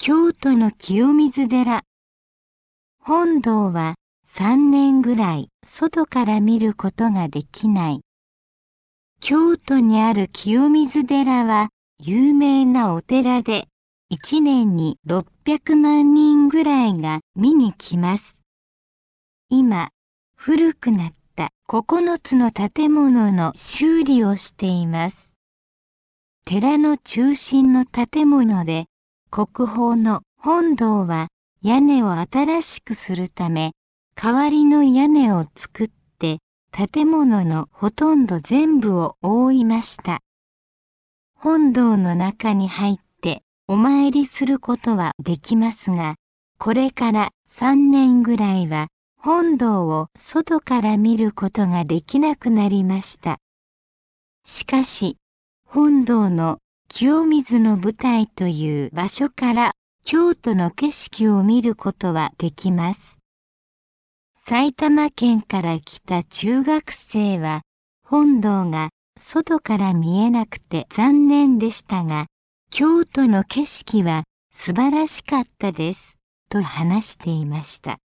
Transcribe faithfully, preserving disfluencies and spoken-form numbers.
京都の清水寺。本堂はさんねんぐらい外から見ることができない。京都にある清水寺は有名なお寺で、いちねんにろっぴゃくまんにんぐらいが見に来ます。今、古くなったここのつの建物の修理をしています。寺の中心の建物で、国宝の本堂は屋根を新しくするため、代わりの屋根を作って、建物のほとんど全部を覆いました。本堂の中に入ってお参りすることはできますが、これからさんねんぐらいは本堂を外から見ることができなくなりました。しかし、本堂の清水の舞台という場所から京都の景色を見ることはできます。埼玉県から来た中学生は本堂が外から見えなくて残念でしたが、京都の景色は素晴らしかったですと話していました。